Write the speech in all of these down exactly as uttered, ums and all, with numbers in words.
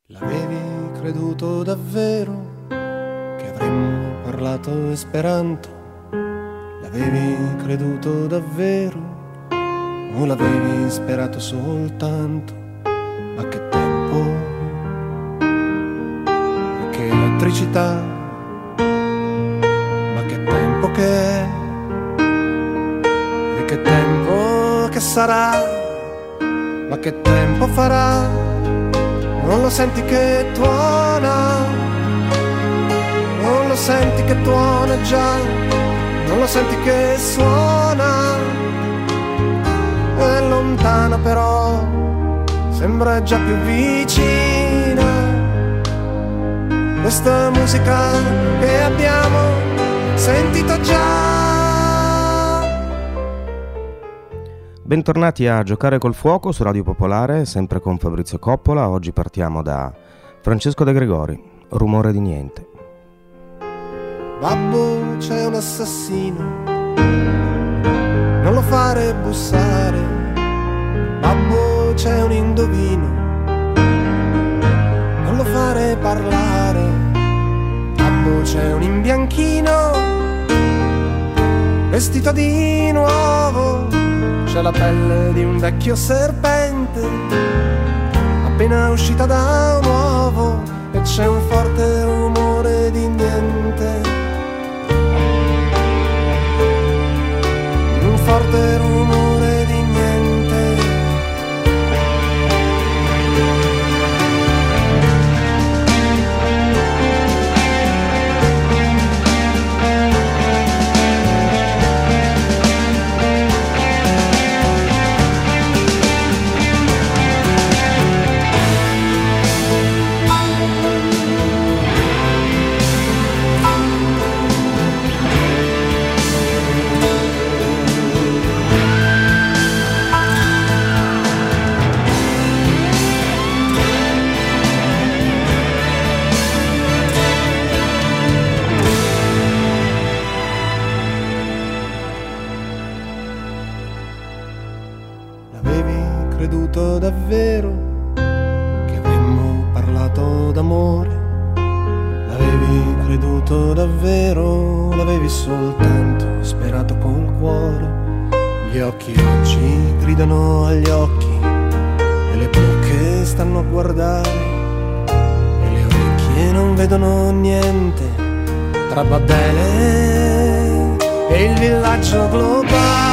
L'avevi creduto davvero che avremmo parlato esperanto? L'avevi creduto davvero o l'avevi sperato soltanto? Ma che tempo e che elettricità, ma che tempo che è e che tempo che sarà, ma che tempo farà? Non lo senti che tuona, non lo senti che tuona già, non lo senti che suona, è lontana però sembra già più vicina, questa musica che abbiamo sentito già. Bentornati a Giocare col Fuoco su Radio Popolare, sempre con Fabrizio Coppola. Oggi partiamo da Francesco De Gregori, Rumore di niente. Babbo, c'è un assassino, non lo fare bussare. Babbo, c'è un indovino, non lo fare parlare. Babbo, c'è un imbianchino, vestito di nuovo, c'è la pelle di un vecchio serpente, appena uscita da un uovo, e c'è un forte rumore di niente, un forte rumore di niente. Davvero che avremmo parlato d'amore? L'avevi creduto davvero? L'avevi soltanto sperato col cuore? Gli occhi oggi gridano agli occhi e le bocche stanno a guardare e le orecchie non vedono niente tra Babele e il villaggio globale.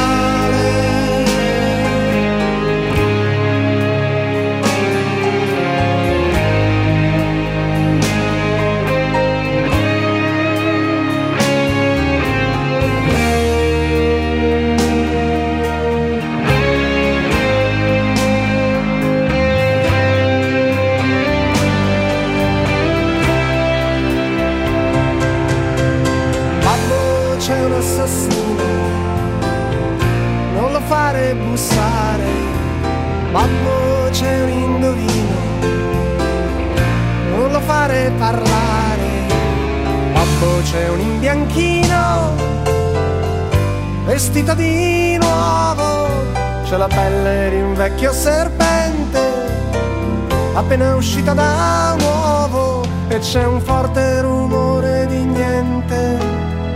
Non lo fare bussare. Babbo, c'è un indovino, non lo fare parlare. Babbo, c'è un imbianchino, vestito di nuovo, c'è la pelle di un vecchio serpente, appena uscita da un uovo, e c'è un forte rumore di niente.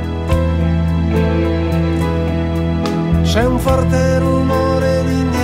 C'è un forte rumore di niente.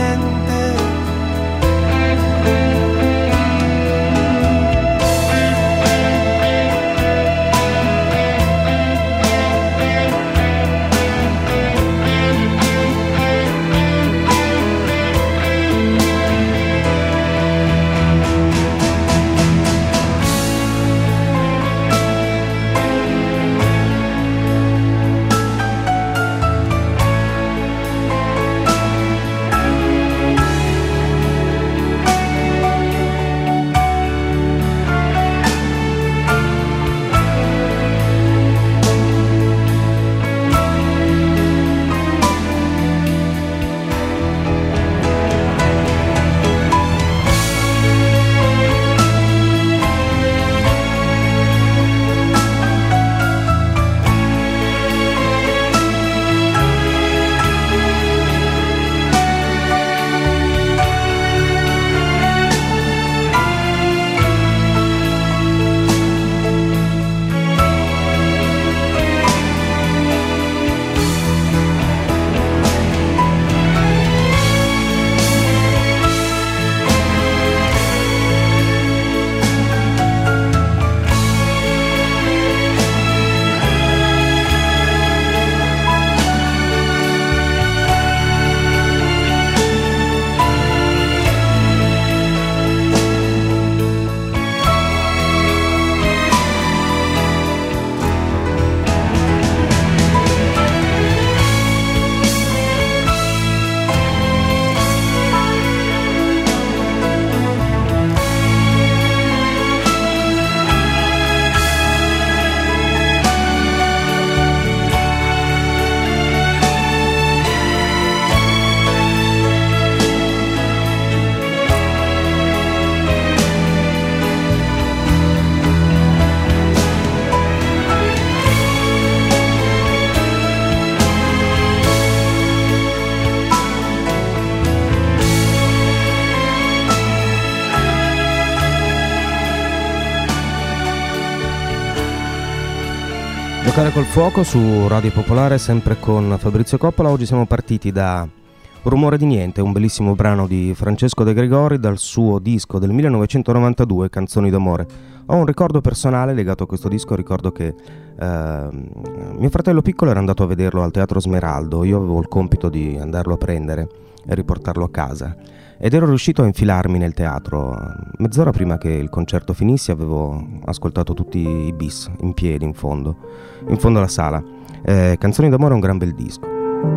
Giocare col fuoco su Radio Popolare, sempre con Fabrizio Coppola. Oggi siamo partiti da Rumore di niente, un bellissimo brano di Francesco De Gregori dal suo disco del millenovecentonovantadue, Canzoni d'amore. Ho un ricordo personale legato a questo disco. Ricordo che eh, mio fratello piccolo era andato a vederlo al Teatro Smeraldo. Io avevo il compito di andarlo a prendere e riportarlo a casa, ed ero riuscito a infilarmi nel teatro. Mezz'ora prima che il concerto finisse avevo ascoltato tutti i bis in piedi in fondo in fondo alla sala. eh, Canzoni d'amore è un gran bel disco.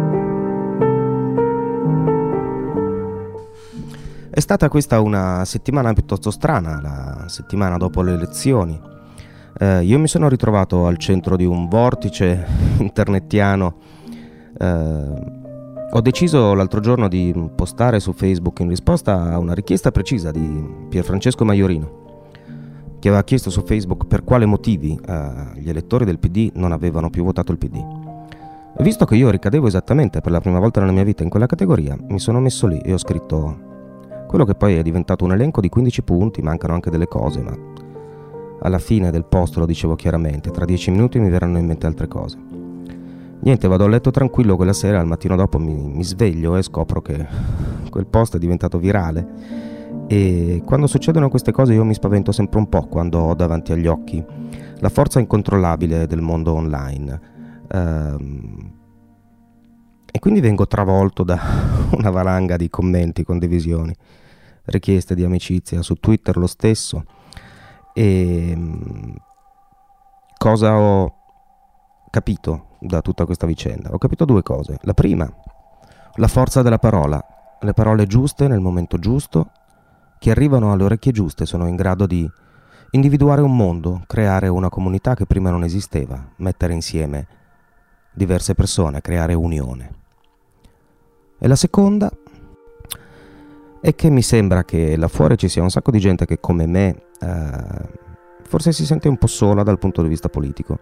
È stata questa una settimana piuttosto strana, la settimana dopo le elezioni. Eh, io mi sono ritrovato al centro di un vortice internettiano. Eh, ho deciso l'altro giorno di postare su Facebook in risposta a una richiesta precisa di Pierfrancesco Maiorino, che aveva chiesto su Facebook per quale motivi eh, gli elettori del P D non avevano più votato il P D. E visto che io ricadevo esattamente per la prima volta nella mia vita in quella categoria, mi sono messo lì e ho scritto quello che poi è diventato un elenco di quindici punti. Mancano anche delle cose, ma alla fine del post lo dicevo chiaramente: tra dieci minuti mi verranno in mente altre cose. Niente, vado a letto tranquillo quella sera, al mattino dopo mi, mi sveglio e scopro che quel post è diventato virale. E quando succedono queste cose io mi spavento sempre un po', quando ho davanti agli occhi la forza incontrollabile del mondo online. Ehm, e quindi vengo travolto da una valanga di commenti, condivisioni, richieste di amicizia su Twitter, lo stesso. E cosa ho capito da tutta questa vicenda? Ho capito due cose. La prima, la forza della parola. Le parole giuste nel momento giusto, che arrivano alle orecchie giuste, sono in grado di individuare un mondo, creare una comunità che prima non esisteva, mettere insieme diverse persone, creare unione. E la seconda è che mi sembra che là fuori ci sia un sacco di gente che, come me, eh, forse si sente un po' sola dal punto di vista politico.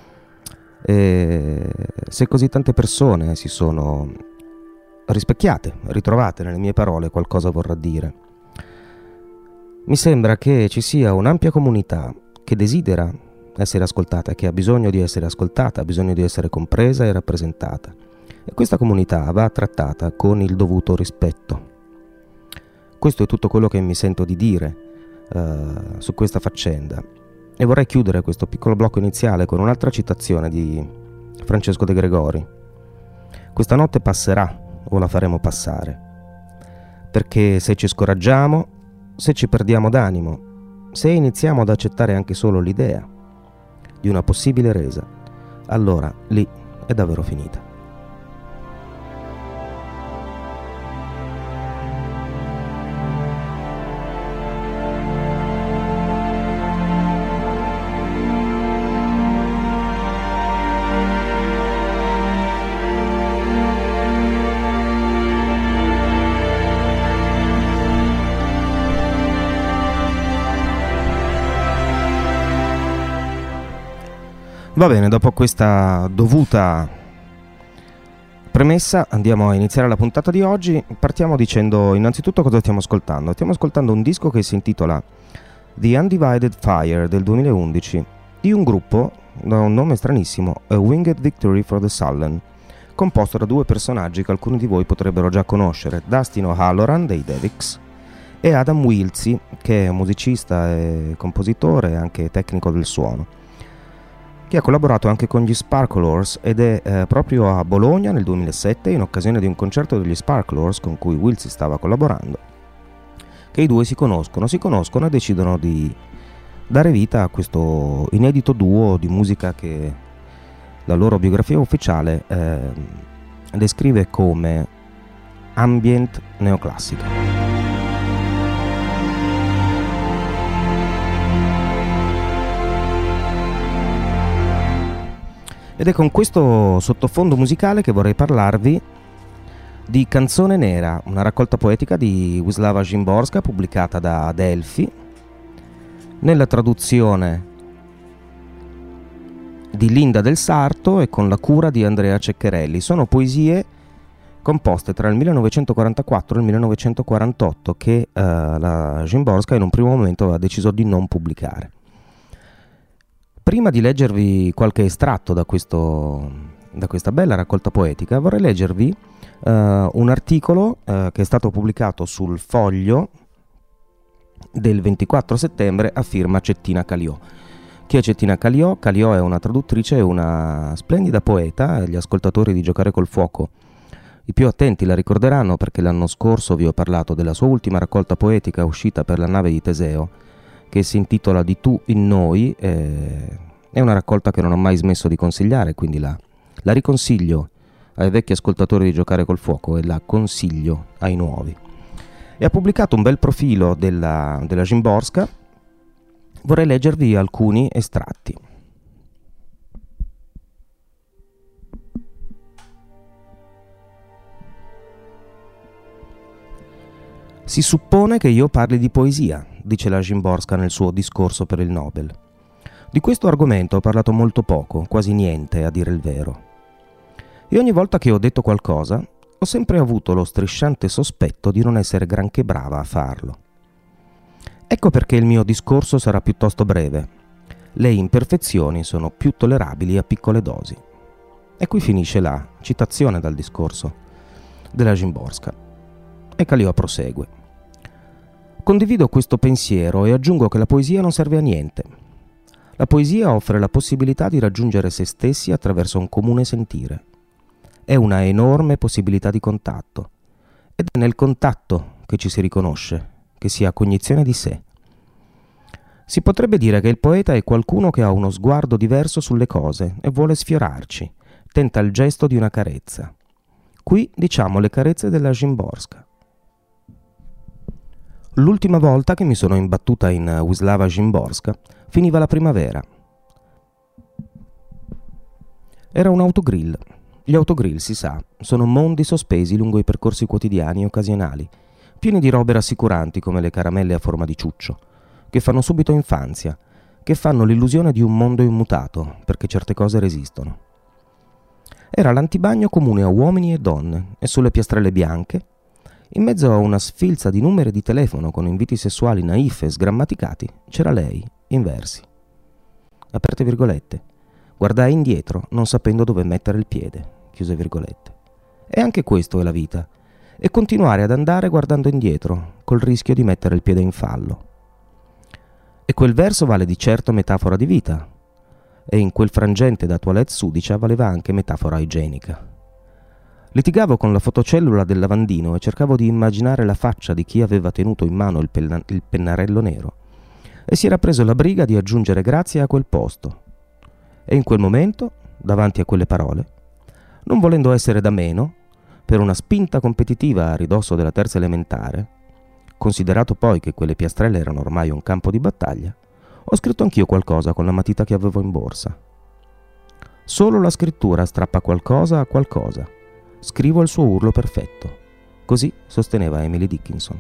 E se così tante persone si sono rispecchiate, ritrovate nelle mie parole, qualcosa vorrà dire. Mi sembra che ci sia un'ampia comunità che desidera essere ascoltata, che ha bisogno di essere ascoltata, ha bisogno di essere compresa e rappresentata. E questa comunità va trattata con il dovuto rispetto. Questo è tutto quello che mi sento di dire uh, su questa faccenda. E vorrei chiudere questo piccolo blocco iniziale con un'altra citazione di Francesco De Gregori. Questa notte passerà, o la faremo passare, perché se ci scoraggiamo, se ci perdiamo d'animo, se iniziamo ad accettare anche solo l'idea di una possibile resa, allora lì è davvero finita. Va bene, dopo questa dovuta premessa andiamo a iniziare la puntata di oggi. Partiamo dicendo innanzitutto cosa stiamo ascoltando. Stiamo ascoltando un disco che si intitola The Undivided Fire del duemilaundici, di un gruppo da un nome stranissimo, A Winged Victory for the Sullen, composto da due personaggi che alcuni di voi potrebbero già conoscere: Dustin O'Halloran dei Devix e Adam Wiltzie, che è musicista e compositore e anche tecnico del suono, che ha collaborato anche con gli Sparklers, ed è eh, proprio a Bologna nel duemilasette, in occasione di un concerto degli Sparklers con cui Wiltzie stava collaborando, che i due si conoscono, si conoscono e decidono di dare vita a questo inedito duo di musica che la loro biografia ufficiale eh, descrive come ambient neoclassica. Ed è con questo sottofondo musicale che vorrei parlarvi di Canzone Nera, una raccolta poetica di Wisława Szymborska pubblicata da Adelphi nella traduzione di Linda Del Sarto e con la cura di Andrea Ceccherelli. Sono poesie composte tra il millenovecentoquarantaquattro e il millenovecentoquarantotto che eh, la Szymborska in un primo momento aveva deciso di non pubblicare. Prima di leggervi qualche estratto da, questo, da questa bella raccolta poetica, vorrei leggervi uh, un articolo uh, che è stato pubblicato sul Foglio del ventiquattro settembre a firma Cettina Caliò. Chi è Cettina Caliò? Caliò è una traduttrice e una splendida poeta. Gli ascoltatori di Giocare col Fuoco, i più attenti, la ricorderanno perché l'anno scorso vi ho parlato della sua ultima raccolta poetica uscita per la nave di Teseo, che si intitola Di tu in noi. Eh, è una raccolta che non ho mai smesso di consigliare, quindi la, la riconsiglio ai vecchi ascoltatori di Giocare col Fuoco e la consiglio ai nuovi. E ha pubblicato un bel profilo della, della Szymborska. Vorrei leggervi alcuni estratti. Si suppone che io parli di poesia, dice la Szymborska nel suo discorso per il Nobel. Di questo argomento ho parlato molto poco, quasi niente, a dire il vero. E ogni volta che ho detto qualcosa, ho sempre avuto lo strisciante sospetto di non essere granché brava a farlo. Ecco perché il mio discorso sarà piuttosto breve. Le imperfezioni sono più tollerabili a piccole dosi. E qui finisce la citazione dal discorso della Szymborska. E Caliò prosegue. Condivido questo pensiero e aggiungo che la poesia non serve a niente. La poesia offre la possibilità di raggiungere se stessi attraverso un comune sentire. È una enorme possibilità di contatto. Ed è nel contatto che ci si riconosce, che si ha cognizione di sé. Si potrebbe dire che il poeta è qualcuno che ha uno sguardo diverso sulle cose e vuole sfiorarci, tenta il gesto di una carezza. Qui diciamo le carezze della Szymborska. L'ultima volta che mi sono imbattuta in Wisława Szymborska finiva la primavera. Era un autogrill. Gli autogrill, si sa, sono mondi sospesi lungo i percorsi quotidiani e occasionali, pieni di robe rassicuranti come le caramelle a forma di ciuccio, che fanno subito infanzia, che fanno l'illusione di un mondo immutato, perché certe cose resistono. Era l'antibagno comune a uomini e donne, e sulle piastrelle bianche, in mezzo a una sfilza di numeri di telefono con inviti sessuali naif e sgrammaticati, c'era lei, in versi. Aperte virgolette. Guardai indietro, non sapendo dove mettere il piede. Chiuse virgolette. E anche questo è la vita. E continuare ad andare guardando indietro, col rischio di mettere il piede in fallo. E quel verso vale di certo metafora di vita. E in quel frangente da toilette sudicia valeva anche metafora igienica. Litigavo con la fotocellula del lavandino e cercavo di immaginare la faccia di chi aveva tenuto in mano il, penna- il pennarello nero e si era preso la briga di aggiungere grazie a quel posto. E in quel momento, davanti a quelle parole, non volendo essere da meno, per una spinta competitiva a ridosso della terza elementare, considerato poi che quelle piastrelle erano ormai un campo di battaglia, ho scritto anch'io qualcosa con la matita che avevo in borsa. Solo la scrittura strappa qualcosa a qualcosa. Scrivo il suo urlo perfetto. Così sosteneva Emily Dickinson.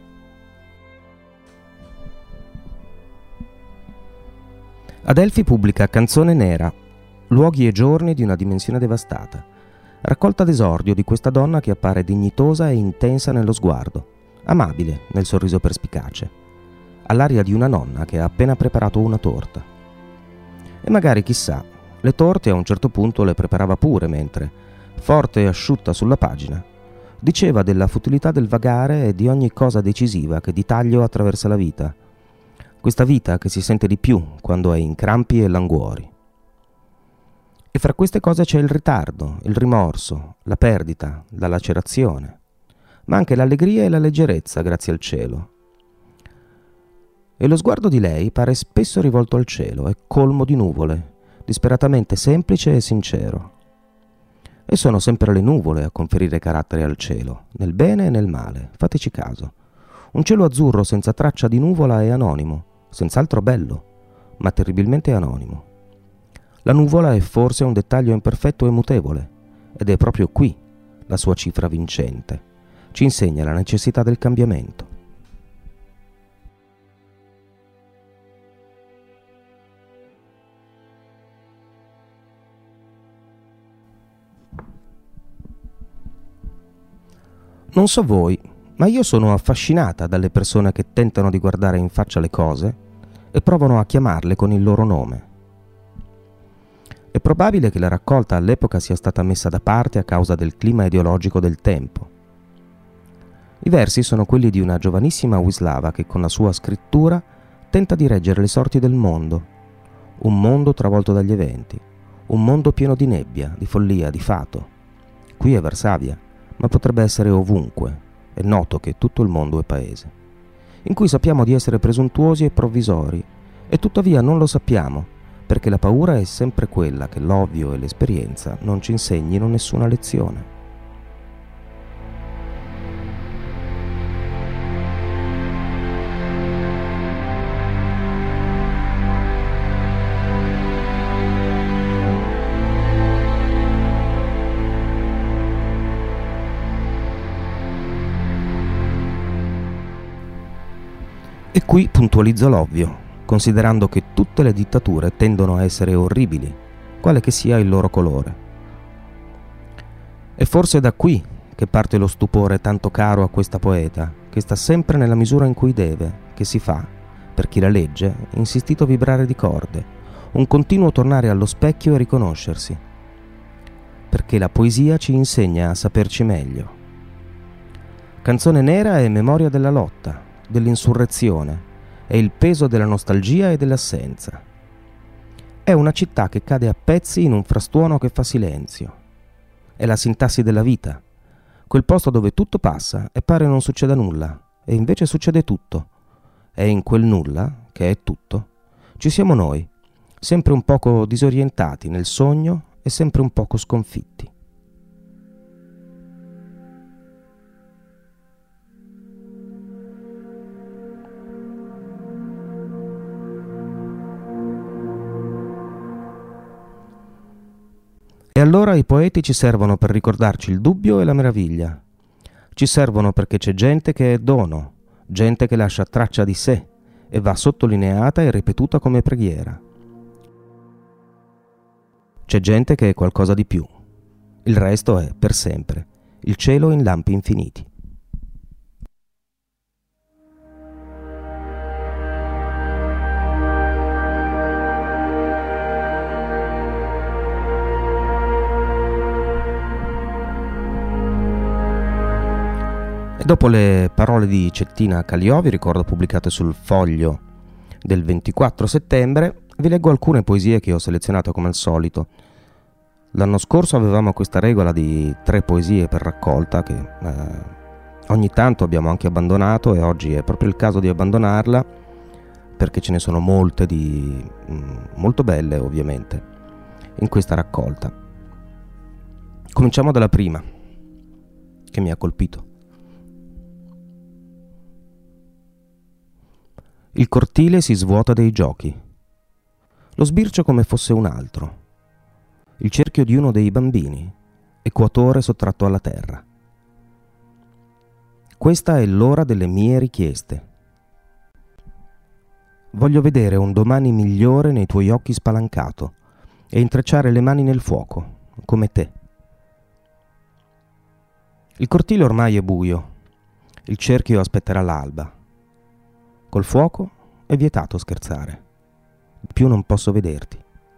Adelphi pubblica Canzone nera, luoghi e giorni di una dimensione devastata, raccolta d'esordio di questa donna che appare dignitosa e intensa nello sguardo, amabile nel sorriso perspicace, all'aria di una nonna che ha appena preparato una torta. E magari, chissà, le torte a un certo punto le preparava pure mentre, forte e asciutta sulla pagina, diceva della futilità del vagare e di ogni cosa decisiva che di taglio attraversa la vita, questa vita che si sente di più quando è in crampi e languori. E fra queste cose c'è il ritardo, il rimorso, la perdita, la lacerazione, ma anche l'allegria e la leggerezza, grazie al cielo. E lo sguardo di lei pare spesso rivolto al cielo, è colmo di nuvole, disperatamente semplice e sincero. E sono sempre le nuvole a conferire carattere al cielo, nel bene e nel male, fateci caso. Un cielo azzurro senza traccia di nuvola è anonimo, senz'altro bello, ma terribilmente anonimo. La nuvola è forse un dettaglio imperfetto e mutevole, ed è proprio qui la sua cifra vincente. Ci insegna la necessità del cambiamento. Non so voi, ma io sono affascinata dalle persone che tentano di guardare in faccia le cose e provano a chiamarle con il loro nome. È probabile che la raccolta all'epoca sia stata messa da parte a causa del clima ideologico del tempo. I versi sono quelli di una giovanissima Wisława che con la sua scrittura tenta di reggere le sorti del mondo, un mondo travolto dagli eventi, un mondo pieno di nebbia, di follia, di fato. Qui è Varsavia, ma potrebbe essere ovunque, è noto che tutto il mondo è paese, in cui sappiamo di essere presuntuosi e provvisori, e tuttavia non lo sappiamo, perché la paura è sempre quella che l'ovvio e l'esperienza non ci insegnino nessuna lezione. E qui puntualizzo l'ovvio, considerando che tutte le dittature tendono a essere orribili, quale che sia il loro colore. E forse è da qui che parte lo stupore tanto caro a questa poeta, che sta sempre nella misura in cui deve, che si fa, per chi la legge, insistito vibrare di corde, un continuo tornare allo specchio e riconoscersi, perché la poesia ci insegna a saperci meglio. Canzone nera è memoria della lotta, dell'insurrezione, è il peso della nostalgia e dell'assenza. È una città che cade a pezzi in un frastuono che fa silenzio. È la sintassi della vita, quel posto dove tutto passa e pare non succeda nulla, e invece succede tutto. E in quel nulla, che è tutto, ci siamo noi, sempre un poco disorientati nel sogno e sempre un poco sconfitti. E allora i poeti ci servono per ricordarci il dubbio e la meraviglia. Ci servono perché c'è gente che è dono, gente che lascia traccia di sé e va sottolineata e ripetuta come preghiera. C'è gente che è qualcosa di più. Il resto è, per sempre, il cielo in lampi infiniti. E dopo le parole di Cettina Caliovi, ricordo pubblicate sul Foglio del ventiquattro settembre, vi leggo alcune poesie che ho selezionato come al solito. L'anno scorso avevamo questa regola di tre poesie per raccolta che eh, ogni tanto abbiamo anche abbandonato, e oggi è proprio il caso di abbandonarla perché ce ne sono molte di mh, molto belle, ovviamente, in questa raccolta. Cominciamo dalla prima, che mi ha colpito. Il cortile si svuota dei giochi. Lo sbircio come fosse un altro. Il cerchio di uno dei bambini, equatore sottratto alla terra. Questa è l'ora delle mie richieste. Voglio vedere un domani migliore nei tuoi occhi spalancato e intrecciare le mani nel fuoco, come te. Il cortile ormai è buio. Il cerchio aspetterà l'alba. Col fuoco è vietato scherzare. Più non posso vederti.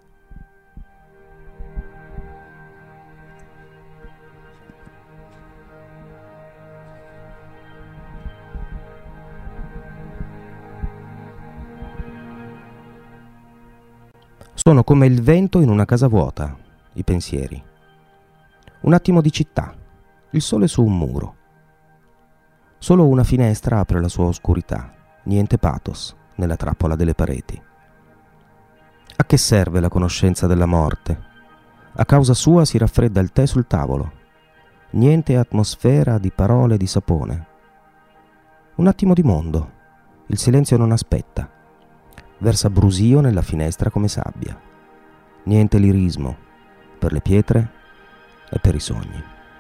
Sono come il vento in una casa vuota, i pensieri. Un attimo di città, il sole su un muro. Solo una finestra apre la sua oscurità. Niente pathos nella trappola delle pareti. A che serve la conoscenza della morte? A causa sua si raffredda il tè sul tavolo. Niente atmosfera di parole di sapone. Un attimo di mondo. Il silenzio non aspetta. Versa brusio nella finestra come sabbia. Niente lirismo per le pietre e per i sogni.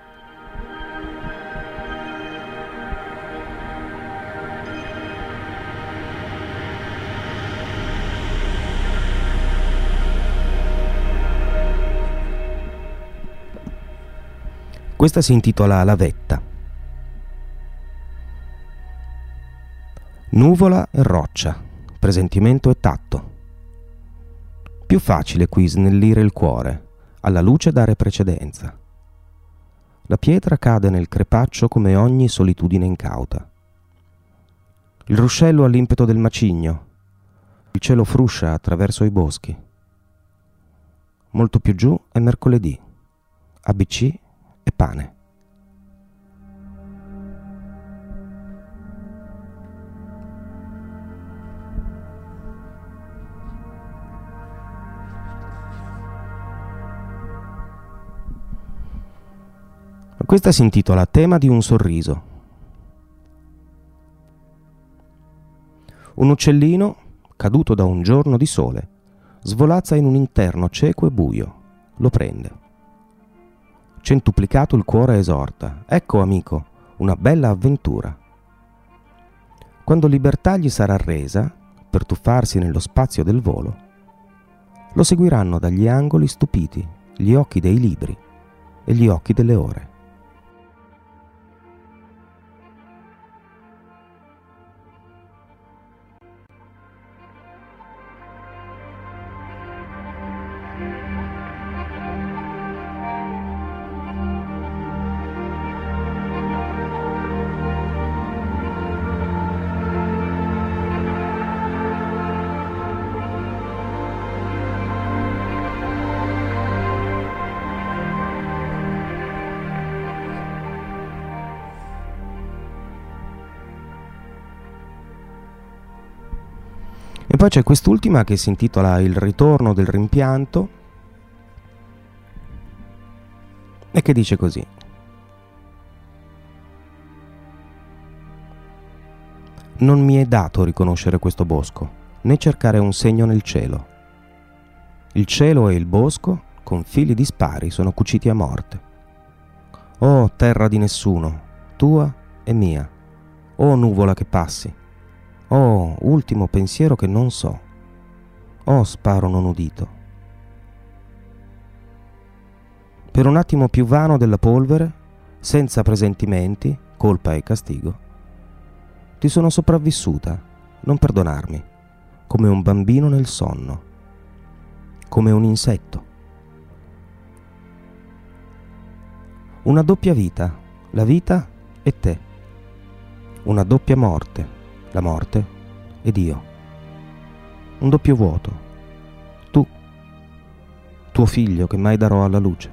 Questa si intitola La vetta. Nuvola e roccia, presentimento e tatto. Più facile qui snellire il cuore, alla luce dare precedenza. La pietra cade nel crepaccio come ogni solitudine incauta. Il ruscello all'impeto del macigno, il cielo fruscia attraverso i boschi. Molto più giù è mercoledì, A B C e pane. Questa si intitola Tema di un sorriso. Un uccellino, caduto da un giorno di sole, svolazza in un interno cieco e buio. Lo prende. Centuplicato il cuore esorta: ecco, amico, una bella avventura. Quando libertà gli sarà resa, per tuffarsi nello spazio del volo, lo seguiranno dagli angoli stupiti gli occhi dei libri e gli occhi delle ore. E poi c'è quest'ultima che si intitola Il ritorno del rimpianto e che dice così: non mi è dato riconoscere questo bosco, né cercare un segno nel cielo. Il cielo e il bosco, con fili dispari, sono cuciti a morte. Oh, terra di nessuno, tua e mia, oh nuvola che passi, oh, ultimo pensiero che non so. Oh, sparo non udito. Per un attimo più vano della polvere, senza presentimenti, colpa e castigo, ti sono sopravvissuta, non perdonarmi, come un bambino nel sonno, come un insetto. Una doppia vita, la vita e te. Una doppia morte, la morte ed io. Un doppio vuoto, tu, tuo figlio che mai darò alla luce.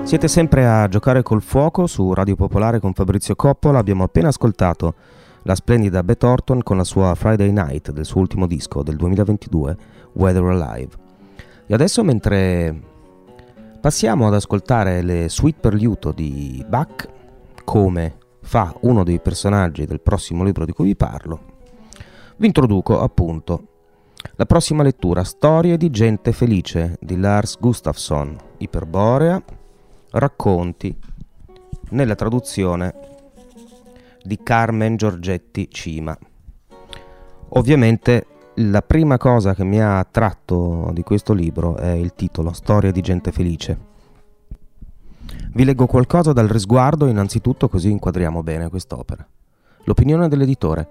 Siete sempre a Giocare col Fuoco su Radio Popolare con Fabrizio Coppola. Abbiamo appena ascoltato la splendida Beth Orton con la sua Friday Night del suo ultimo disco del duemilaventidue, Weather Alive. E adesso, mentre passiamo ad ascoltare le suite per liuto di Bach, come fa uno dei personaggi del prossimo libro di cui vi parlo, vi introduco appunto la prossima lettura, Storie di gente felice di Lars Gustafsson, Iperborea, racconti, nella traduzione di Carmen Giorgetti Cima. Ovviamente la prima cosa che mi ha attratto di questo libro è il titolo, Storie di gente felice. Vi leggo qualcosa dal risguardo innanzitutto, così inquadriamo bene quest'opera. L'opinione dell'editore.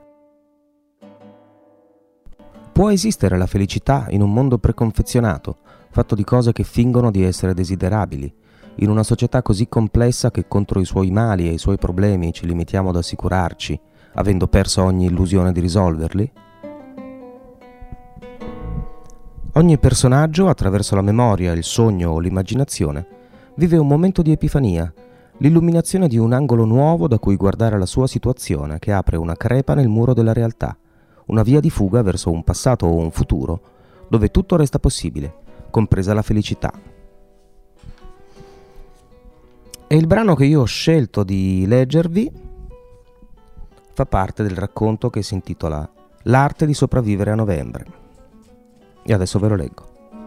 Può esistere la felicità in un mondo preconfezionato, fatto di cose che fingono di essere desiderabili, in una società così complessa che contro i suoi mali e i suoi problemi ci limitiamo ad assicurarci, avendo perso ogni illusione di risolverli? Ogni personaggio, attraverso la memoria, il sogno o l'immaginazione, vive un momento di epifania, l'illuminazione di un angolo nuovo da cui guardare la sua situazione che apre una crepa nel muro della realtà, una via di fuga verso un passato o un futuro dove tutto resta possibile, compresa la felicità. E il brano che io ho scelto di leggervi fa parte del racconto che si intitola L'arte di sopravvivere a novembre. E adesso ve lo leggo.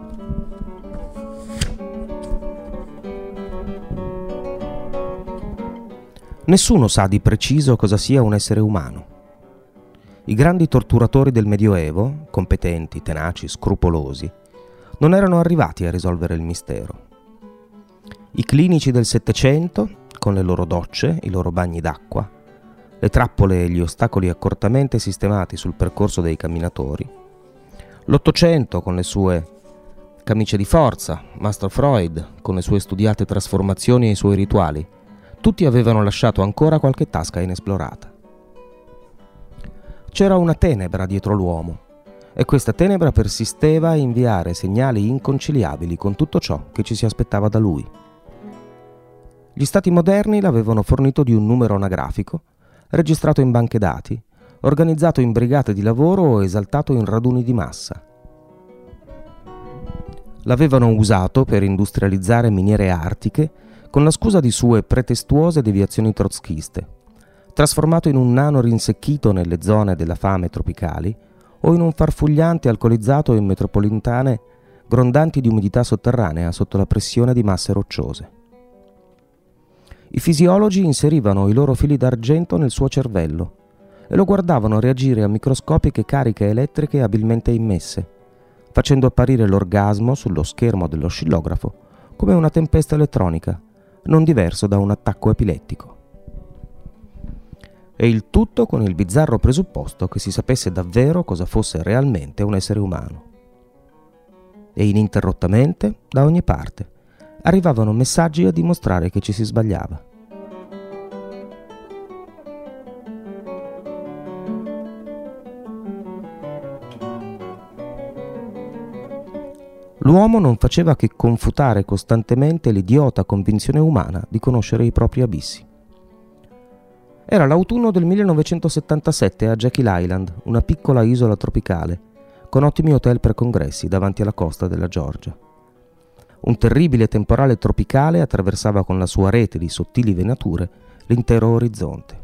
Nessuno sa di preciso cosa sia un essere umano. I grandi torturatori del Medioevo, competenti, tenaci, scrupolosi, non erano arrivati a risolvere il mistero. I clinici del Settecento, con le loro docce, i loro bagni d'acqua, le trappole e gli ostacoli accortamente sistemati sul percorso dei camminatori, l'Ottocento con le sue camicie di forza, Master Freud con le sue studiate trasformazioni e i suoi rituali, tutti avevano lasciato ancora qualche tasca inesplorata. C'era una tenebra dietro l'uomo, e questa tenebra persisteva a inviare segnali inconciliabili con tutto ciò che ci si aspettava da lui. Gli stati moderni l'avevano fornito di un numero anagrafico, registrato in banche dati, organizzato in brigate di lavoro o esaltato in raduni di massa. L'avevano usato per industrializzare miniere artiche con la scusa di sue pretestuose deviazioni trotskiste, trasformato in un nano rinsecchito nelle zone della fame tropicali o in un farfugliante alcolizzato in metropolitane grondanti di umidità sotterranea sotto la pressione di masse rocciose. I fisiologi inserivano i loro fili d'argento nel suo cervello e lo guardavano reagire a microscopiche cariche elettriche abilmente immesse, facendo apparire l'orgasmo sullo schermo dell'oscillografo come una tempesta elettronica, non diverso da un attacco epilettico. E il tutto con il bizzarro presupposto che si sapesse davvero cosa fosse realmente un essere umano. E ininterrottamente, da ogni parte, arrivavano messaggi a dimostrare che ci si sbagliava. L'uomo non faceva che confutare costantemente l'idiota convinzione umana di conoscere i propri abissi. Era l'autunno del millenovecentosettantasette a Jekyll Island, una piccola isola tropicale, con ottimi hotel per congressi davanti alla costa della Georgia. Un terribile temporale tropicale attraversava con la sua rete di sottili venature l'intero orizzonte.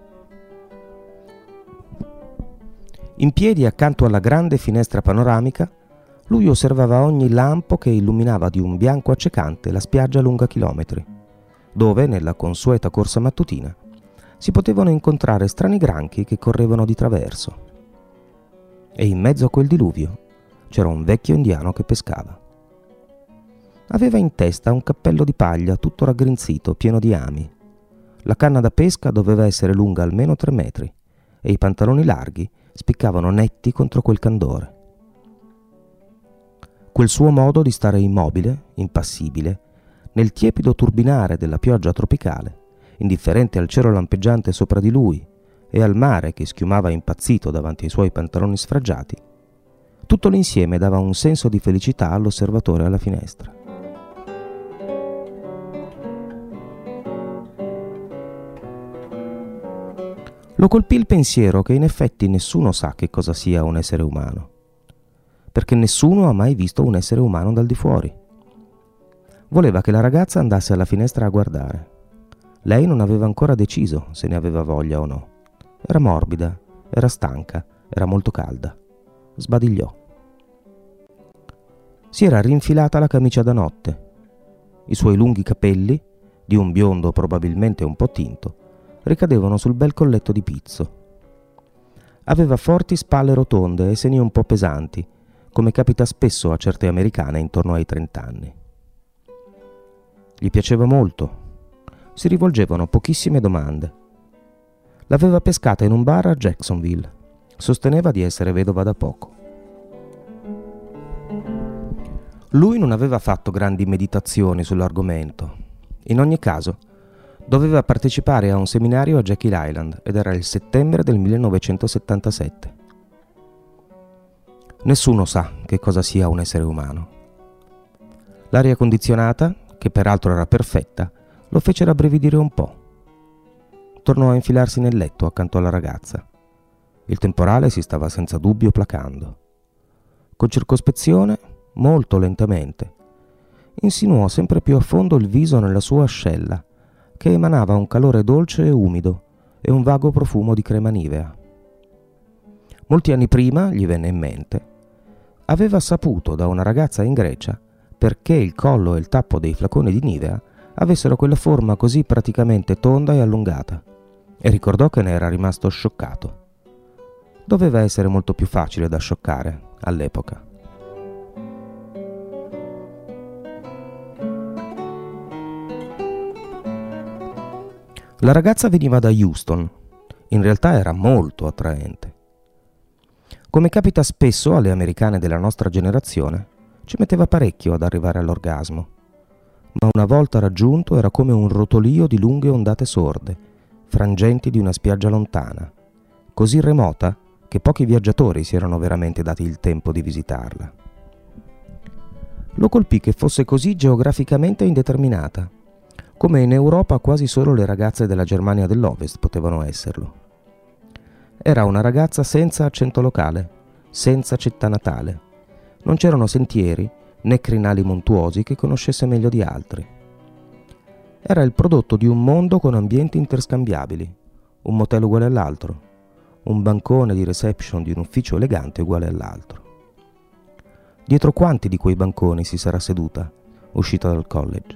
In piedi accanto alla grande finestra panoramica, lui osservava ogni lampo che illuminava di un bianco accecante la spiaggia lunga chilometri, dove, nella consueta corsa mattutina, si potevano incontrare strani granchi che correvano di traverso. E in mezzo a quel diluvio c'era un vecchio indiano che pescava. Aveva in testa un cappello di paglia tutto raggrinzito, pieno di ami. La canna da pesca doveva essere lunga almeno tre metri e i pantaloni larghi spiccavano netti contro quel candore. Quel suo modo di stare immobile, impassibile, nel tiepido turbinare della pioggia tropicale, indifferente al cielo lampeggiante sopra di lui e al mare che schiumava impazzito davanti ai suoi pantaloni sfragiati, tutto l'insieme dava un senso di felicità all'osservatore alla finestra. Lo colpì il pensiero che in effetti nessuno sa che cosa sia un essere umano, perché nessuno ha mai visto un essere umano dal di fuori. Voleva che la ragazza andasse alla finestra a guardare. Lei non aveva ancora deciso se ne aveva voglia o no. Era morbida, era stanca, era molto calda. Sbadigliò. Si era rinfilata la camicia da notte. I suoi lunghi capelli, di un biondo probabilmente un po' tinto, ricadevano sul bel colletto di pizzo. Aveva forti spalle rotonde e seni un po' pesanti, come capita spesso a certe americane intorno ai trent'anni. Gli piaceva molto. Si rivolgevano pochissime domande. L'aveva pescata in un bar a Jacksonville. Sosteneva di essere vedova da poco. Lui non aveva fatto grandi meditazioni sull'argomento. In ogni caso, doveva partecipare a un seminario a Jekyll Island ed era il settembre del millenovecentosettantasette. Nessuno sa che cosa sia un essere umano. L'aria condizionata, che peraltro era perfetta, lo fece rabbrividire un po'. Tornò a infilarsi nel letto accanto alla ragazza. Il temporale si stava senza dubbio placando. Con circospezione, molto lentamente, insinuò sempre più a fondo il viso nella sua ascella, che emanava un calore dolce e umido e un vago profumo di crema nivea. Molti anni prima, gli venne in mente, aveva saputo da una ragazza in Grecia perché il collo e il tappo dei flaconi di nivea avessero quella forma così praticamente tonda e allungata, e ricordò che ne era rimasto scioccato. Doveva essere molto più facile da scioccare all'epoca. La ragazza veniva da Houston. In realtà era molto attraente. Come capita spesso alle americane della nostra generazione, ci metteva parecchio ad arrivare all'orgasmo. Ma una volta raggiunto era come un rotolio di lunghe ondate sorde, frangenti di una spiaggia lontana, così remota che pochi viaggiatori si erano veramente dati il tempo di visitarla. Lo colpì che fosse così geograficamente indeterminata, come in Europa quasi solo le ragazze della Germania dell'Ovest potevano esserlo. Era una ragazza senza accento locale, senza città natale. Non c'erano sentieri né crinali montuosi che conoscesse meglio di altri. Era il prodotto di un mondo con ambienti interscambiabili, un motel uguale all'altro, un bancone di reception di un ufficio elegante uguale all'altro. Dietro quanti di quei banconi si sarà seduta, uscita dal college?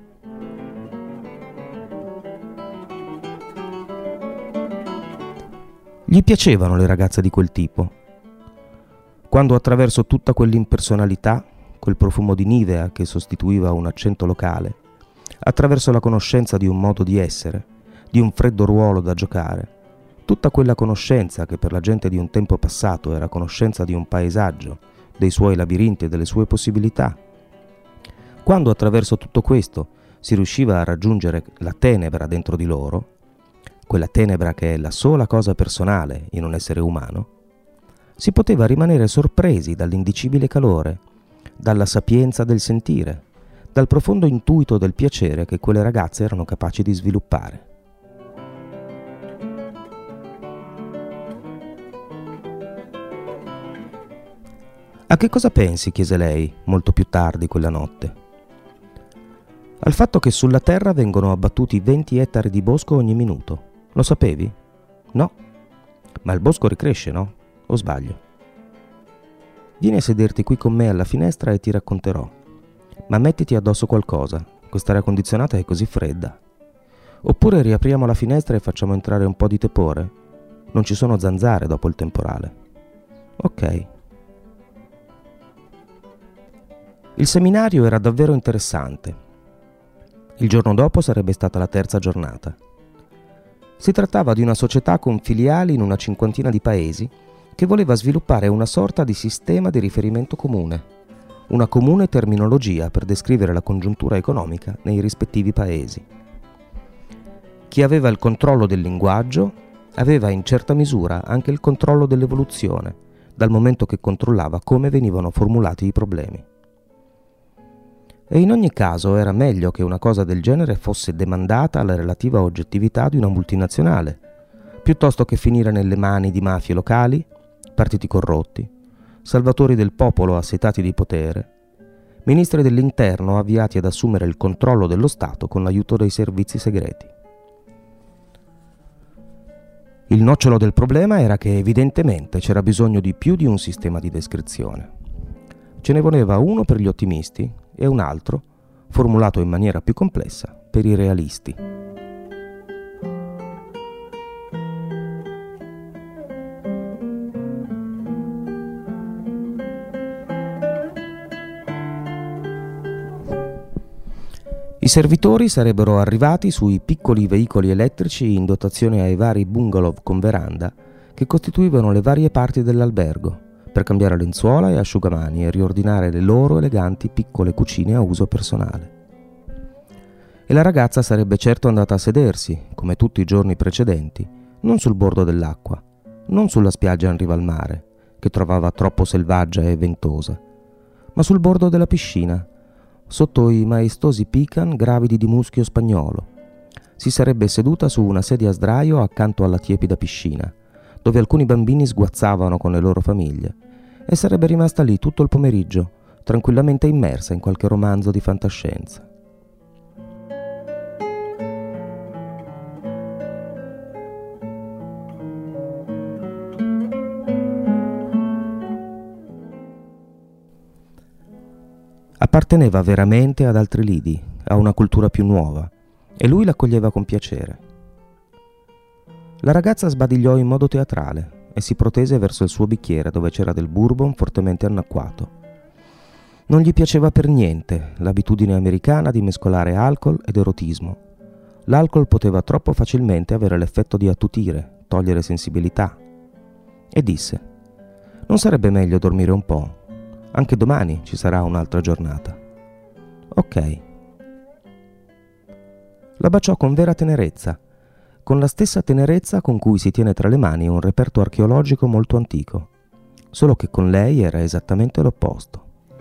Gli piacevano le ragazze di quel tipo. Quando attraverso tutta quell'impersonalità, quel profumo di nivea che sostituiva un accento locale, attraverso la conoscenza di un modo di essere, di un freddo ruolo da giocare, tutta quella conoscenza che per la gente di un tempo passato era conoscenza di un paesaggio, dei suoi labirinti e delle sue possibilità. Quando attraverso tutto questo si riusciva a raggiungere la tenebra dentro di loro, quella tenebra che è la sola cosa personale in un essere umano, si poteva rimanere sorpresi dall'indicibile calore, dalla sapienza del sentire, dal profondo intuito del piacere che quelle ragazze erano capaci di sviluppare. A che cosa pensi? Chiese lei, molto più tardi quella notte. Al fatto che sulla terra vengono abbattuti venti ettari di bosco ogni minuto. Lo sapevi? No. Ma il bosco ricresce, no? O sbaglio? Vieni a sederti qui con me alla finestra e ti racconterò. Ma mettiti addosso qualcosa, quest'aria condizionata è così fredda. Oppure riapriamo la finestra e facciamo entrare un po' di tepore? Non ci sono zanzare dopo il temporale. Ok. Il seminario era davvero interessante. Il giorno dopo sarebbe stata la terza giornata. Si trattava di una società con filiali in una cinquantina di paesi che voleva sviluppare una sorta di sistema di riferimento comune, una comune terminologia per descrivere la congiuntura economica nei rispettivi paesi. Chi aveva il controllo del linguaggio aveva in certa misura anche il controllo dell'evoluzione, dal momento che controllava come venivano formulati i problemi. E in ogni caso era meglio che una cosa del genere fosse demandata alla relativa oggettività di una multinazionale, piuttosto che finire nelle mani di mafie locali, partiti corrotti, salvatori del popolo assetati di potere, ministri dell'interno avviati ad assumere il controllo dello Stato con l'aiuto dei servizi segreti. Il nocciolo del problema era che evidentemente c'era bisogno di più di un sistema di descrizione. Ce ne voleva uno per gli ottimisti e un altro, formulato in maniera più complessa, per i realisti. I servitori sarebbero arrivati sui piccoli veicoli elettrici in dotazione ai vari bungalow con veranda che costituivano le varie parti dell'albergo per cambiare lenzuola e asciugamani e riordinare le loro eleganti piccole cucine a uso personale. E la ragazza sarebbe certo andata a sedersi, come tutti i giorni precedenti, non sul bordo dell'acqua, non sulla spiaggia in riva al mare, che trovava troppo selvaggia e ventosa, ma sul bordo della piscina, sotto i maestosi pecan gravidi di muschio spagnolo. Si sarebbe seduta su una sedia a sdraio accanto alla tiepida piscina, dove alcuni bambini sguazzavano con le loro famiglie, e sarebbe rimasta lì tutto il pomeriggio, tranquillamente immersa in qualche romanzo di fantascienza. Apparteneva veramente ad altri lidi, a una cultura più nuova, e lui l'accoglieva con piacere. La ragazza sbadigliò in modo teatrale e si protese verso il suo bicchiere dove c'era del bourbon fortemente annacquato. Non gli piaceva per niente l'abitudine americana di mescolare alcol ed erotismo. L'alcol poteva troppo facilmente avere l'effetto di attutire, togliere sensibilità. E disse: «Non sarebbe meglio dormire un po'? Anche domani ci sarà un'altra giornata». Ok. La baciò con vera tenerezza, con la stessa tenerezza con cui si tiene tra le mani un reperto archeologico molto antico, solo che con lei era esattamente l'opposto.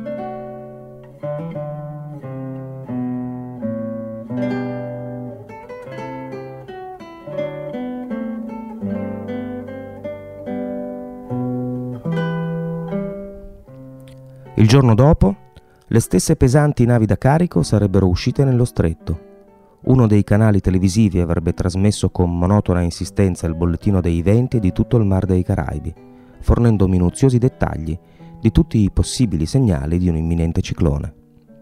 Il giorno dopo, le stesse pesanti navi da carico sarebbero uscite nello stretto. Uno dei canali televisivi avrebbe trasmesso con monotona insistenza il bollettino dei venti di tutto il Mar dei Caraibi, fornendo minuziosi dettagli di tutti i possibili segnali di un imminente ciclone.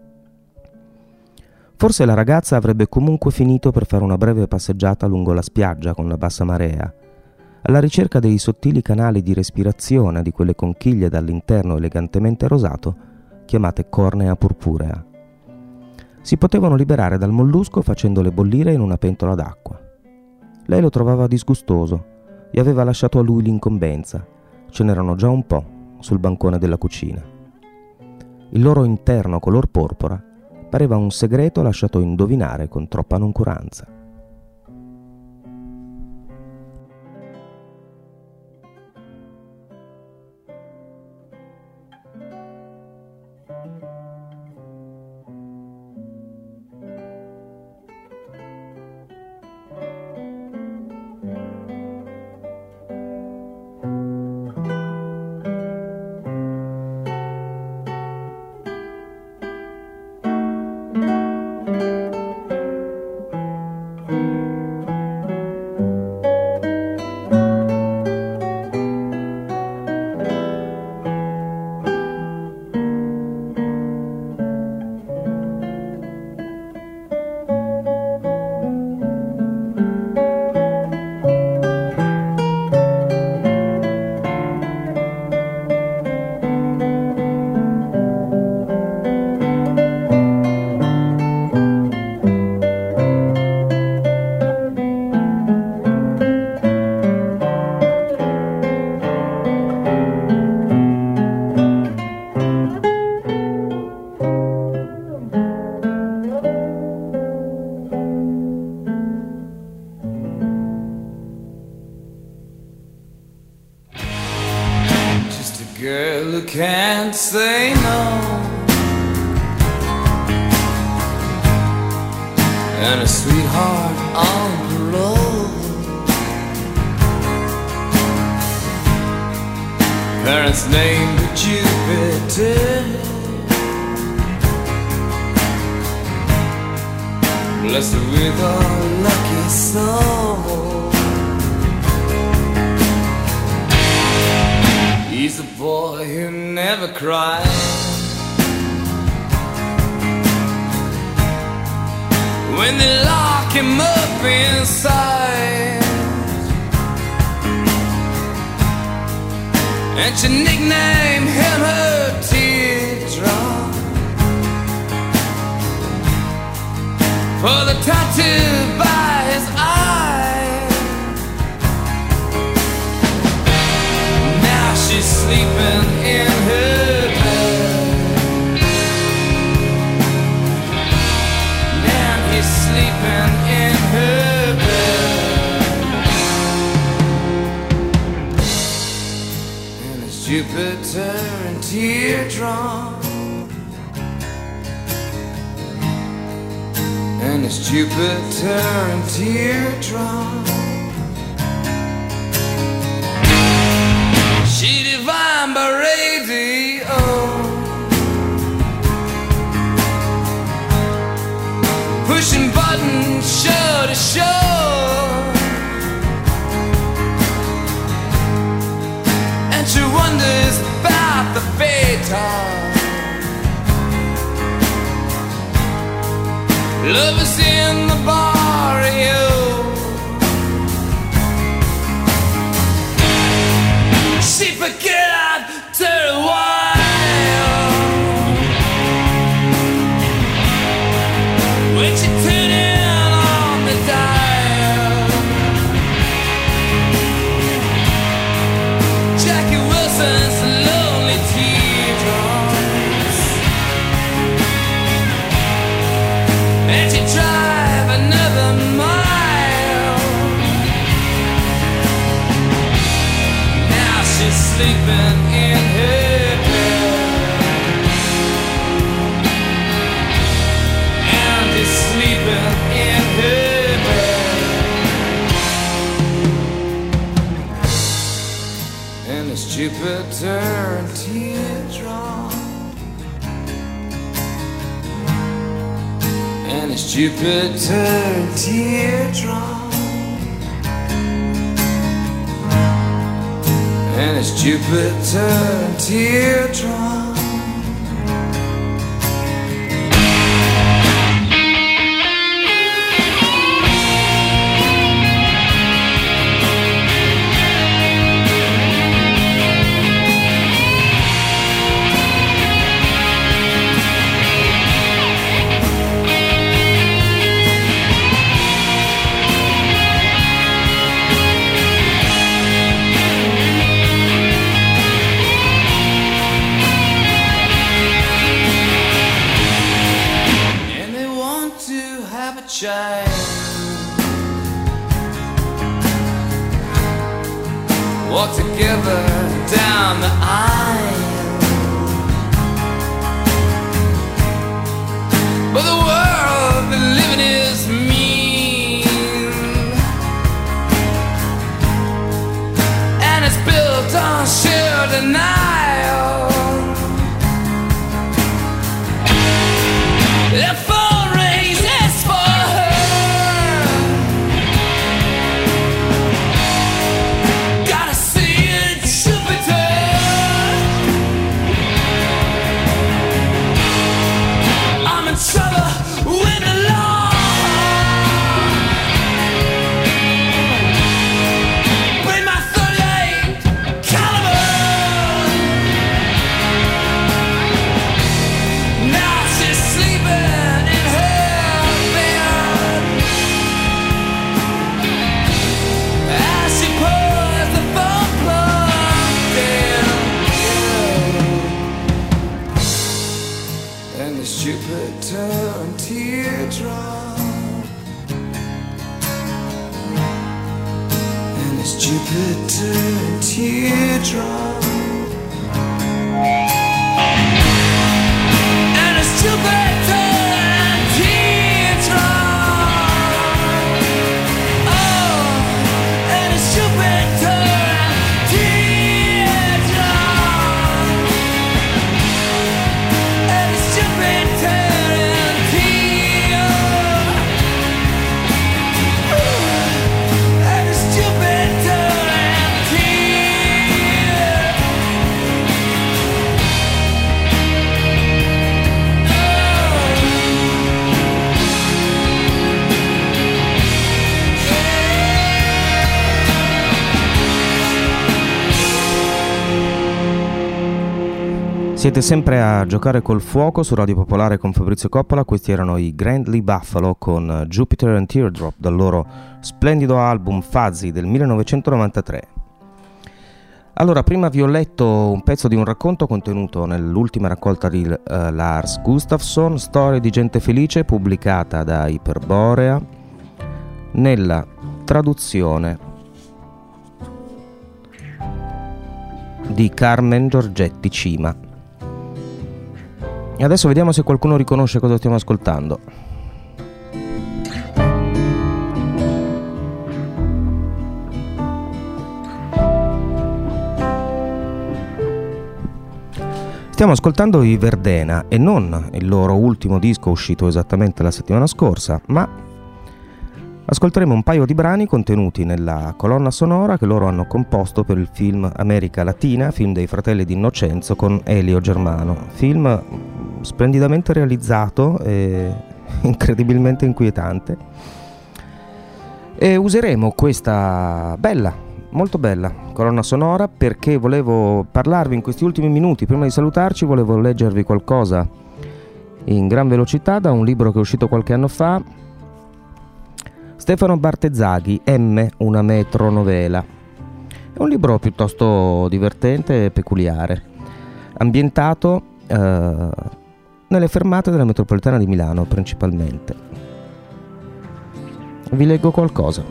Forse la ragazza avrebbe comunque finito per fare una breve passeggiata lungo la spiaggia con la bassa marea, alla ricerca dei sottili canali di respirazione di quelle conchiglie dall'interno elegantemente rosato chiamate cornea purpurea. Si potevano liberare dal mollusco facendole bollire in una pentola d'acqua. Lei lo trovava disgustoso e aveva lasciato a lui l'incombenza. Ce n'erano già un po' sul bancone della cucina. Il loro interno color porpora pareva un segreto lasciato indovinare con troppa noncuranza. Girl who can't say no, and a sweetheart on the road. parents named Jupiter. Blessed with a lucky soul. He's a boy who never cried. When they lock him up inside, and you nickname him her teardrop for the tattoo by his eye. Now she's sleeping in her bed. Now he's sleeping in her bed. And it's Jupiter and teardrop. And it's Jupiter and teardrop. She divine by radio, pushing buttons show to show, and she wonders about the fatal. Love is in the barrio. She forgot to while when she tuned in on the dial. Jackie Wilson's lonely teardrops, and she drive another mile. Now she's sleeping in her bed, and he's sleeping in her bed. And it's Jupiter and teardrop. And it's Jupiter and teardrop. And it's Jupiter and teardrop. Walk together down the aisle, but the world they live in is mean, and it's built on sheer denial. The phone rings, it's for her. Gotta see it, Jupiter. I'm in trouble with the law. Bring my thirty-eight caliber. Now she's sleeping in her bed as she pulls the phone plug in. And it's Jupiter and teardrop. And it's Jupiter and teardrop. And it's Jupiter and teardrop. Oh, and it's Jupiter and teardrop. Siete sempre a giocare col fuoco su Radio Popolare con Fabrizio Coppola. Questi erano i Grandly Buffalo con Jupiter and Teardrop dal loro splendido album Fuzzy del millenovecentonovantatré. Allora, prima vi ho letto un pezzo di un racconto contenuto nell'ultima raccolta di uh, Lars Gustafsson, Storie di gente felice, pubblicata da Iperborea nella traduzione di Carmen Giorgetti Cima. E adesso vediamo se qualcuno riconosce cosa stiamo ascoltando. Stiamo ascoltando i Verdena e non il loro ultimo disco uscito esattamente la settimana scorsa, ma ascolteremo un paio di brani contenuti nella colonna sonora che loro hanno composto per il film America Latina, film dei fratelli di Innocenzo con Elio Germano, film splendidamente realizzato e incredibilmente inquietante. E useremo questa bella, molto bella colonna sonora perché volevo parlarvi in questi ultimi minuti, prima di salutarci, volevo leggervi qualcosa in gran velocità da un libro che è uscito qualche anno fa, Stefano Bartezzaghi, M, una metronovela. È un libro piuttosto divertente e peculiare, ambientato eh, nelle fermate della metropolitana di Milano principalmente. Vi leggo qualcosa.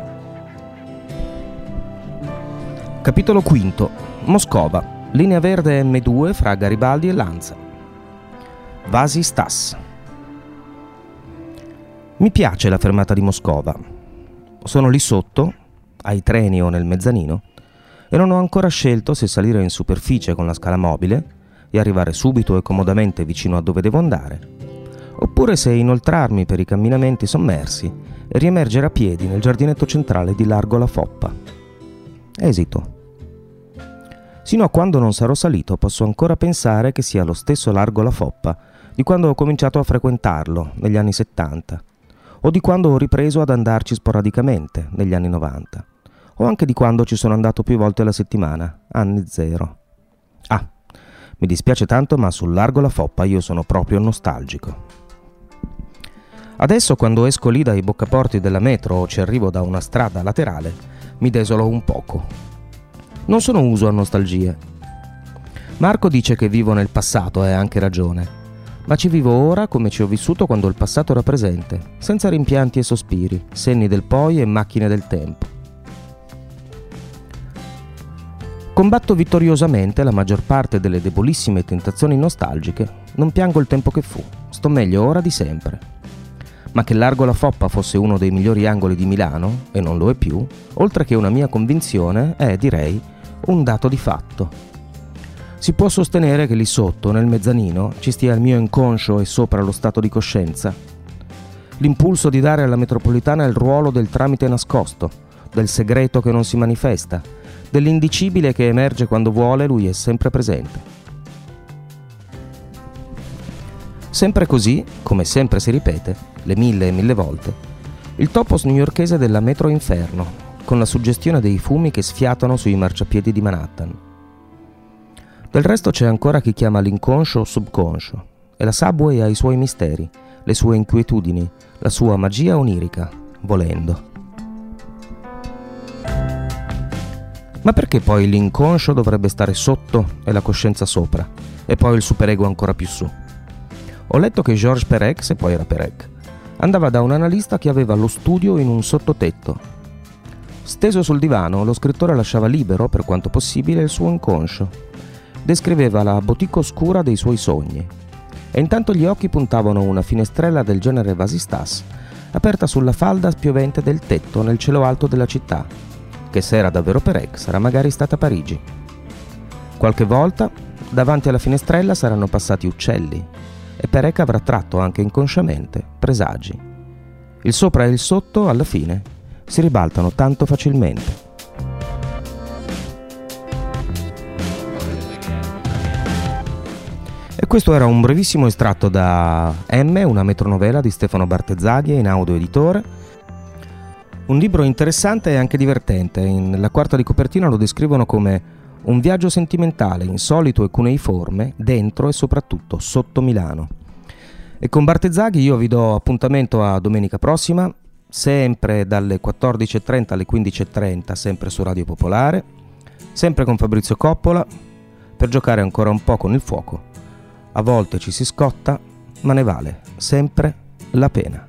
Capitolo quinto. Moscova. Linea verde M due fra Garibaldi e Lanza. Vasi Stas. Mi piace la fermata di Moscova. Sono lì sotto, ai treni o nel mezzanino, e non ho ancora scelto se salire in superficie con la scala mobile e arrivare subito e comodamente vicino a dove devo andare, oppure se inoltrarmi per i camminamenti sommersi e riemergere a piedi nel giardinetto centrale di Largo la Foppa. Esito. Sino a quando non sarò salito posso ancora pensare che sia lo stesso Largo la Foppa di quando ho cominciato a frequentarlo negli anni settanta, o di quando ho ripreso ad andarci sporadicamente negli anni novanta, o anche di quando ci sono andato più volte alla settimana, anni zero. Ah, mi dispiace tanto, ma sul Largo la Foppa io sono proprio nostalgico. Adesso, quando esco lì dai boccaporti della metro o ci arrivo da una strada laterale, mi desolo un poco. Non sono uso a nostalgie. Marco dice che vivo nel passato e ha anche ragione, ma ci vivo ora come ci ho vissuto quando il passato era presente, senza rimpianti e sospiri, senni del poi e macchine del tempo. Combatto vittoriosamente la maggior parte delle debolissime tentazioni nostalgiche, non piango il tempo che fu, sto meglio ora di sempre. Ma che Largo la Foppa fosse uno dei migliori angoli di Milano, e non lo è più, oltre che una mia convinzione, è, direi, un dato di fatto. Si può sostenere che lì sotto, nel mezzanino, ci stia il mio inconscio e sopra lo stato di coscienza. L'impulso di dare alla metropolitana il ruolo del tramite nascosto, del segreto che non si manifesta, dell'indicibile che emerge quando vuole, lui è sempre presente. Sempre così, come sempre si ripete, le mille e mille volte, il topos newyorkese della metro inferno, con la suggestione dei fumi che sfiatano sui marciapiedi di Manhattan. Del resto c'è ancora chi chiama l'inconscio subconscio, e la subway ha i suoi misteri, le sue inquietudini, la sua magia onirica, volendo. Ma perché poi l'inconscio dovrebbe stare sotto e la coscienza sopra, e poi il superego ancora più su? Ho letto che Georges Perec, se poi era Perec, andava da un analista che aveva lo studio in un sottotetto. Steso sul divano, lo scrittore lasciava libero, per quanto possibile, il suo inconscio. Descriveva la botica oscura dei suoi sogni. E intanto gli occhi puntavano una finestrella del genere Vasistas, aperta sulla falda spiovente del tetto nel cielo alto della città, che se era davvero Perec sarà magari stata Parigi. Qualche volta, davanti alla finestrella saranno passati uccelli, e Perec avrà tratto anche inconsciamente presagi. Il sopra e il sotto, alla fine, si ribaltano tanto facilmente. E questo era un brevissimo estratto da M, una metronovela di Stefano Bartezzaghi, in audio editore. Un libro interessante e anche divertente. Nella quarta di copertina lo descrivono come Un viaggio sentimentale, insolito e cuneiforme, dentro e soprattutto sotto Milano. E con Bartezzaghi io vi do appuntamento a domenica prossima, sempre dalle quattordici e trenta alle quindici e trenta, sempre su Radio Popolare, sempre con Fabrizio Coppola, per giocare ancora un po' con il fuoco. A volte ci si scotta, ma ne vale sempre la pena.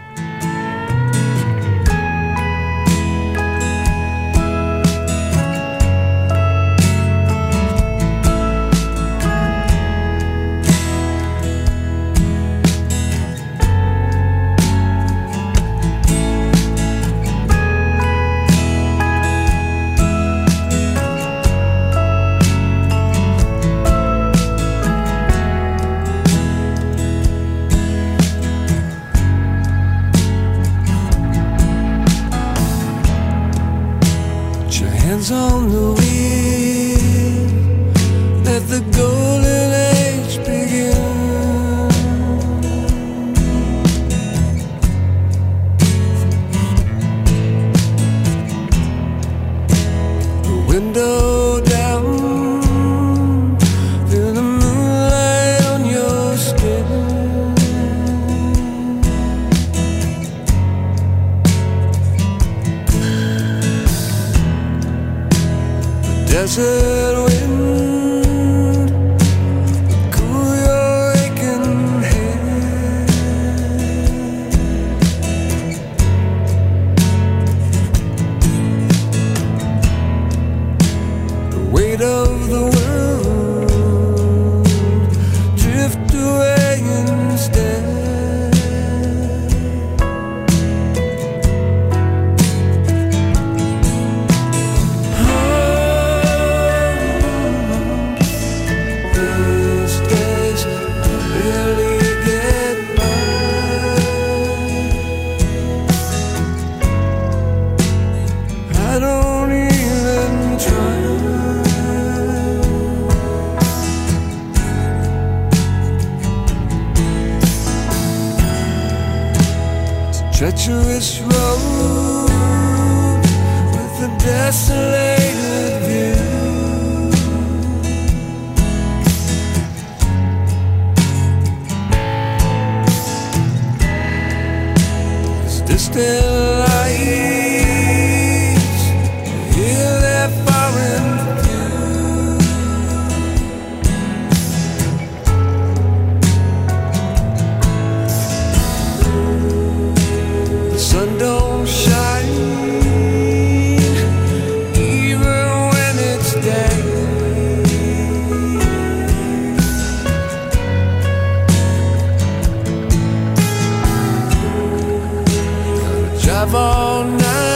On the wheel, let the golden age begin. The window down, feel the moonlight on your skin. Desert wind, cool your aching head. The weight of the world, drift away instead. Treacherous road with a desolated view. 'Cause distant lights hear their foreign view. The sun don't shine even when it's day. Gotta drive all night.